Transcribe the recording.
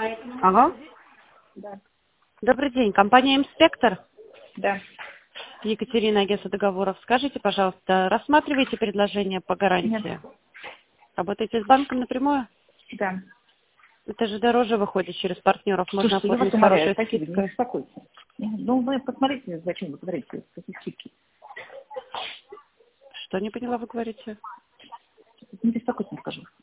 Алло. Да. Добрый день. Компания «Инспектор». Да. Екатерина, агентство договоров. Скажите, пожалуйста, рассматриваете предложение по гарантии? Нет. Работаете с банком напрямую? Да. Это же дороже выходит через партнеров. Можно Слушайте, я вас оформить умоляю, хорошую спасибо, не скидку. беспокойтесь. Ну, вы посмотрите, зачем вы говорите статистики. Что не поняла, вы говорите? Не беспокойтесь, скажу.